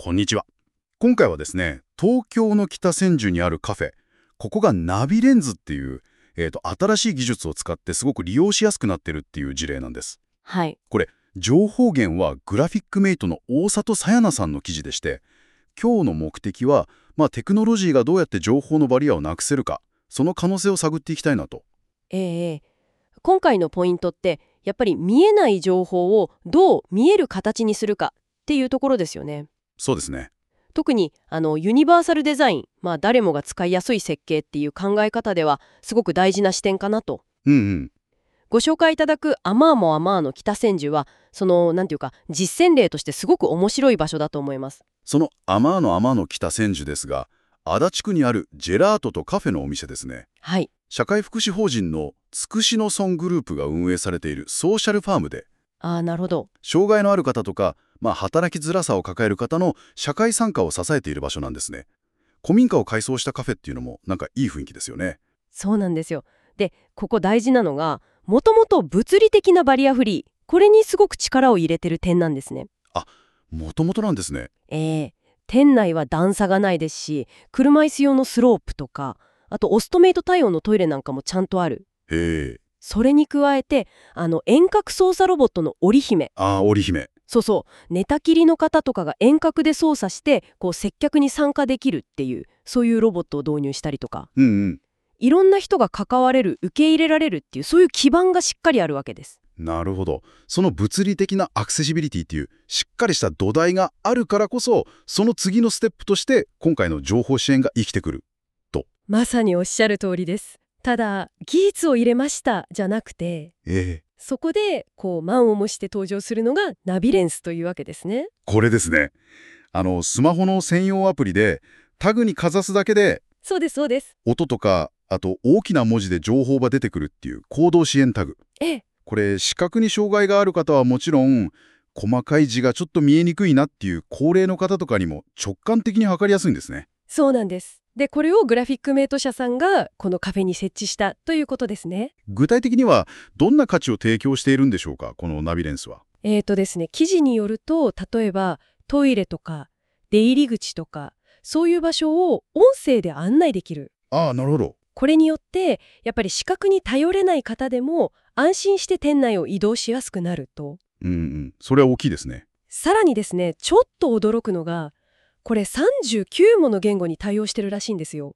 こんにちは。今回はですね、東京の北千住にあるカフェ、ここがナビレンズっていう、新しい技術を使ってすごく利用しやすくなってるっていう事例なんです。 はい。 これ、情報源はグラフィックメイトの大里さやなさんの記事でして、今日の目的は、テクノロジーがどうやって情報のバリアをなくせるか、その可能性を探っていきたいなと。 ええ今回のポイントって、やっぱり見えない情報をどう見える形にするかっていうところですよね。 そうですね。 特にユニバーサルデザイン、誰もが使いやすい設計っていう考え方ではすごく大事な視点かなと。 うんうん。 ご紹介いただくアマーモアマーの北千住は、なんていうか、実践例としてすごく面白い場所だと思います。 そのアマーの北千住ですが、足立区にあるジェラートとカフェのお店ですね。 はい。 社会福祉法人のつくしの村グループが運営されているソーシャルファームで、 ああ、なるほど。 障害のある方とか、働きづらさを抱える方の社会参加を支えている場所なんですね。古民家を改装したカフェっていうのもなんかいい雰囲気ですよね。 そうなんですよ。で、ここ大事なのが、もともと物理的なバリアフリー、これにすごく力を入れてる点なんですね。 あ、もともとなんですね。 店内は段差がないですし、車椅子用のスロープとか、あとオストメイト対応のトイレなんかもちゃんとある。 へえ。 それに加えて、遠隔操作ロボットの織姫。 織姫。 そうそう、寝たきりの方とかが遠隔で操作して、接客に参加できるっていう、そういうロボットを導入したりとか。 うんうん。 いろんな人が関われる、受け入れられるっていう、そういう基盤がしっかりあるわけです。 なるほど。その物理的なアクセシビリティっていうしっかりした土台があるからこそ、その次のステップとして今回の情報支援が生きてくると。 まさにおっしゃる通りです。ただ、技術を入れましたじゃなくて、そこで満を持して登場するのがナビレンスというわけですね。 これですね。スマホの専用アプリでタグにかざすだけでそうです、そうです。 音とか、あと大きな文字で情報が出てくるっていう行動支援タグ。 ええ、 これ視覚に障害がある方はもちろん、細かい字がちょっと見えにくいなっていう高齢の方とかにも直感的に測りやすいんですね。 そうなんです。で、これをグラフィックメイト社さんがこのカフェに設置したということですね。 具体的にはどんな価値を提供しているんでしょうか、このナビレンスは。 ですね、記事によると、例えばトイレとか出入り口とか、そういう場所を音声で案内できる。 ああ、なるほど。 これによって、やっぱり視覚に頼れない方でも安心して店内を移動しやすくなると。 うんうん。それは大きいですね。 さらにですね、ちょっと驚くのが、これ39もの言語に対応してるらしいんですよ。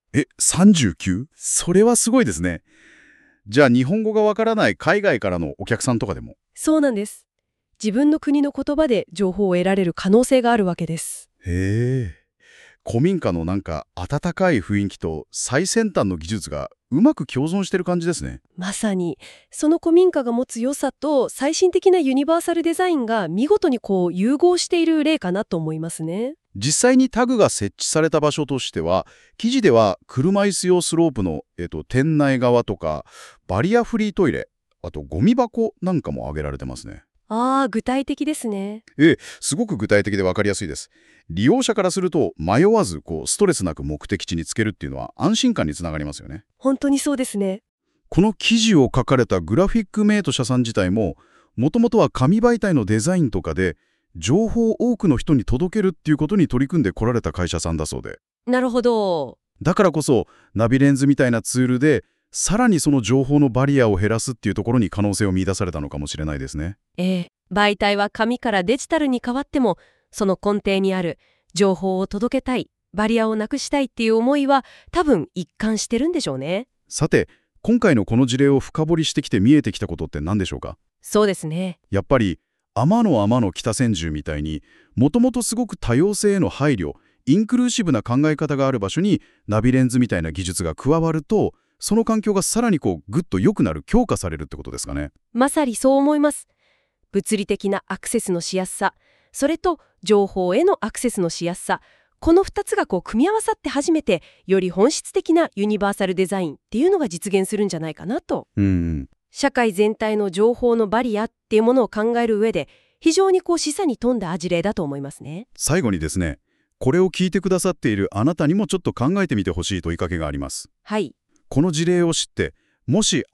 39？ それはすごいですね。じゃあ日本語がわからない海外からのお客さんとかでも。 そうなんです。自分の国の言葉で情報を得られる可能性があるわけです。 へえ。古民家のなんか温かい雰囲気と最先端の技術がうまく共存してる感じですね。 まさに、その古民家が持つ良さと最新的なユニバーサルデザインが見事に融合している例かなと思いますね。 実際にタグが設置された場所としては、記事では車椅子用スロープの、店内側とか、バリアフリートイレ、あとゴミ箱なんかも挙げられてますね。 ああ、具体的ですね。 すごく具体的で分かりやすいです。利用者からすると迷わずストレスなく目的地につけるっていうのは安心感につながりますよね。 本当にそうですね。 この記事を書かれたグラフィックメイト社さん自体も、もともとは紙媒体のデザインとかで、情報を多くの人に届けるっていうことに取り組んでこられた会社さんだそうで。 なるほど。 だからこそ、ナビレンズみたいなツールで、さらにその情報のバリアを減らすっていうところに可能性を見出されたのかもしれないですね。 媒体は紙からデジタルに変わっても、その根底にある情報を届けたい、バリアをなくしたいっていう思いは多分一貫してるんでしょうね。 さて、今回のこの事例を深掘りしてきて見えてきたことって何でしょうか。 そうですね。 やっぱり、天の北千住みたいに、もともとすごく多様性への配慮、インクルーシブな考え方がある場所にナビレンズみたいな技術が加わると、その環境がさらにぐっと良くなる、強化されるってことですかね。 まさにそう思います。物理的なアクセスのしやすさ、それと情報へのアクセスのしやすさ、この2つが組み合わさって初めて、より本質的なユニバーサルデザインっていうのが実現するんじゃないかなと。社会全体の情報のバリアっていうものを考える上で、非常に示唆に富んだ事例だと思いますね。 最後にですね、これを聞いてくださっているあなたにもちょっと考えてみてほしい問いかけがあります。 はい。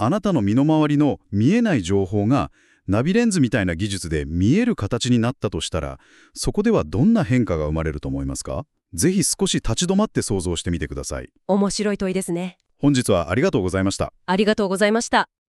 この事例を知って、もしあなたの身の回りの見えない情報がナビレンズみたいな技術で見える形になったとしたら、そこではどんな変化が生まれると思いますか？ぜひ少し立ち止まって想像してみてください。 面白い問いですね。 本日はありがとうございました。 ありがとうございました。